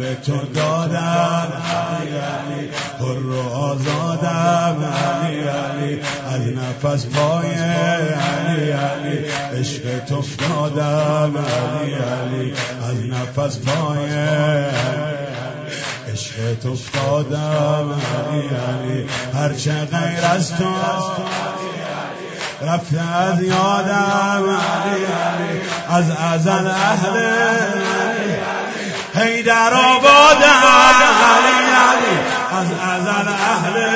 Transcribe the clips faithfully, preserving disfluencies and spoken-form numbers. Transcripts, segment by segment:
به تو دادم علی علی، حر و آزادم علی علی، از نفس پای علی علی، عشق تو افتادم علی علی، از نفس پای عشق تو افتادم علی علی، هرچه غیر از تو رفته از یادم علی علی، از ازل اهل حیدر آبادم علی علی، از ازل اهل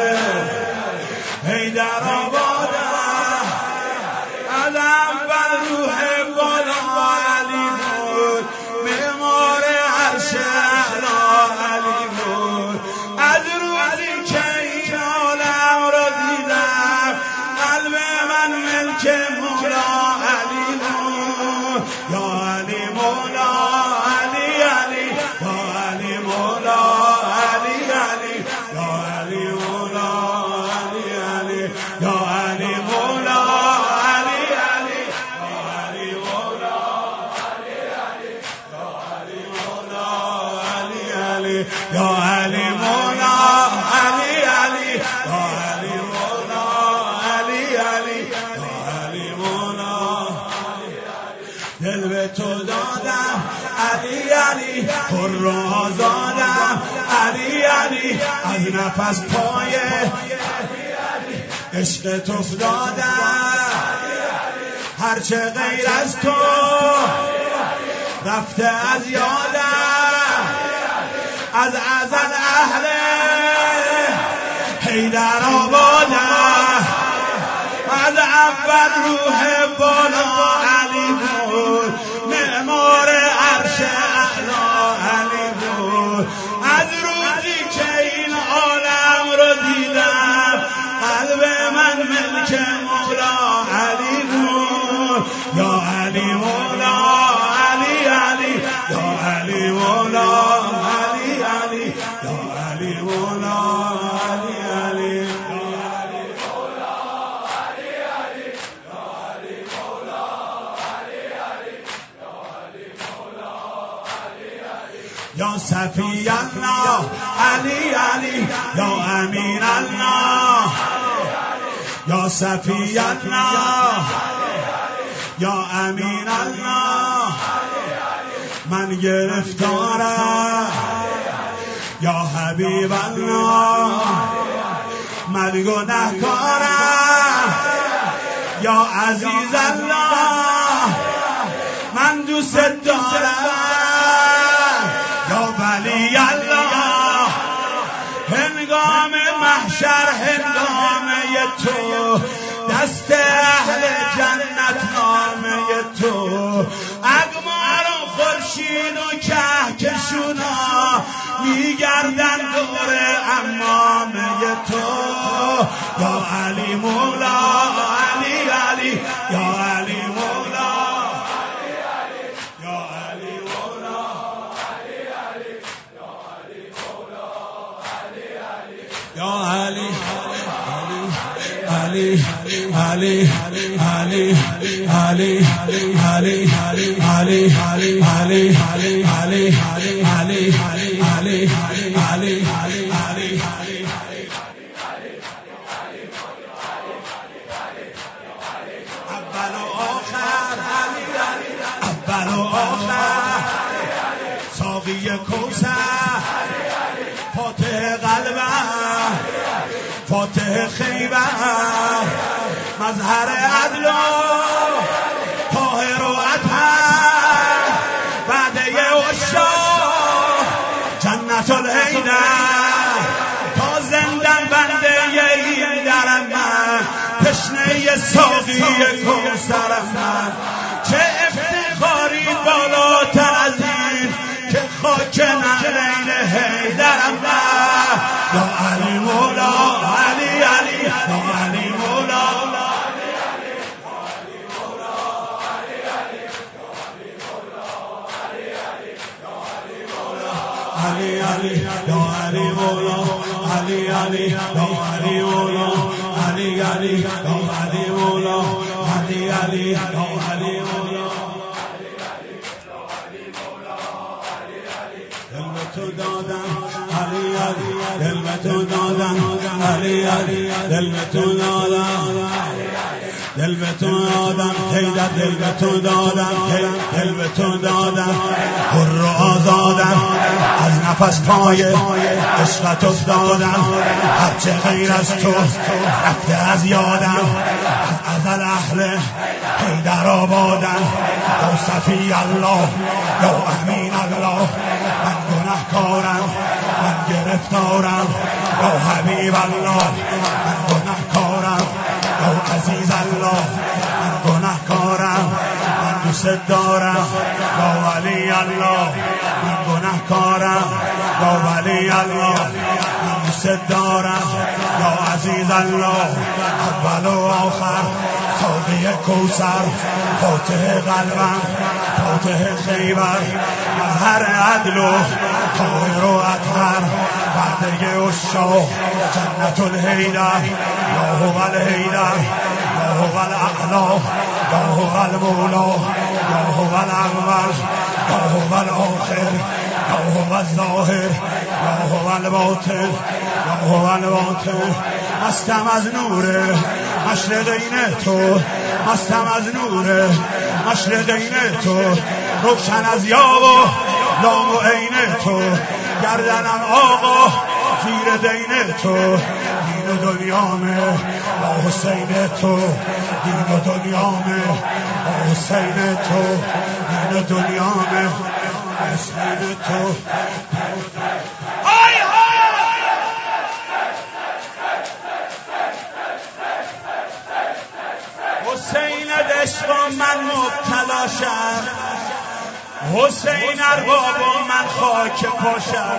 حیدر آبادم، از اول روح بالا علی بود، معمار عرش اعلی علی بود، از روزی که این عالم را دیدم قلب من ملک مولا علی بود، یا علی مولا علی علی، یا علی مولا علی علی، یا علی مولا علی علی، یا علی مولا علی علی، یا علی مولا علی علی، یا علی مولا علی علی، یا علی مولا علی علی، یا علی مولا علی علی، یا علی مولا. دل به تو دادم علی علی، حر و آزادم علی علی، از نفس پای عشق تو افتادم، هرچه غیر از تو رفته از یادم، از ازل اهل حیدر آبادم، از اول روح بالا علی بود، معمار عرش اعلی علی بود، از روزی که این عالم رو دیدم قلب من ملک مولا علی بود، یا علی مولا علی علی، یا علی مولا علی علی، یا علی مولا علی علی، یا صفی الله علی علی، یا امین الله، یا صفی الله، یا امین الله، من گرفتارم یا حبیب الله، من گناهکارم یا عزیز الله، من دوست دارم یا ولی الله، هنگام محشر هنگامه تو، دست اهل جنت نامه تو، اقمار و خورشید و کهکشونا میگردن دور امامه تو، یا علی مولا علی علی، یا علی مولا علی علی، یا علی مولا علی علی، یا علی مولا علی علی، یا علی علی علی علی علی علی علی علی علی علی علی علی علی علی علی علی علی علی، اول و آخر اول و آخر، ساقی کوثر، فاتح قلبم، فاتح خیبر، مظهر عدل و طاهر و اطهر، وعده عشاق جنت الحیدر، تا زندن بنده این درم من، تشنه ساقی کوثرم من، چه افتخاری بالاتر از این که خاک نعلین حیدرم من، یا علی مولا علی علی، یا علی مولا علی علی، یا علی مولا علی علی، یا علی مولا علی علی، یا علی مولا علی علی، یا علی مولا علی علی، یا علی مولا علی علی، یا علی مولا علی علی، یا علی مولا به تو دادم علی علی دل به تو دادم دل به تو دادم حیدر دل به تو دادم دل به تو دادم حر و آزادم از نفس پای عشقت افتادم هرچه غیر از تو رفته از یادم از ازل اهل حیدر آبادم یا صفی الله یا امین الله من گناهکارم من گرفتارم یا حبیب الله من گناهکارم یا عزیز الله من گناهکارم من دوست دارم یا ولی الله من گناهکارم یا ولی الله من دوست دارم یا عزیز الله اول و آخر ساقی کوثر فاتح قلبم فاتح خیبر مظهر عدل و طاهر و اطهر برده عشاق جنت الحیدر یا هو الحیدر یا هو الاعلی یا هو المولا یا هو الاول یا هو الاخر یا هو الظاهر یا هو الباطن یا هو الباطن مستم از نور مشرقین تو مستم از نور مشرقین تو روشن از یاب و لام و عین تو گردنم آقا زیر دین تو دین و دنیامه با حسین تو دین و دنیامه با حسین تو دین و دنیامه حسین تو حسین عشق من مبتلا شد حسین ارباب من خاک پاشد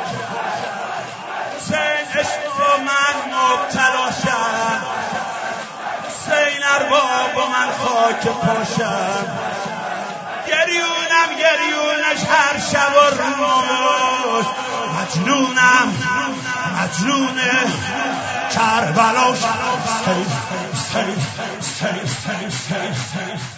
حسین عشق من مبتلا شد حسین ارباب من خاک پاشد گریونم گریونش هر شب و روز مجنونم مجنون کربلاش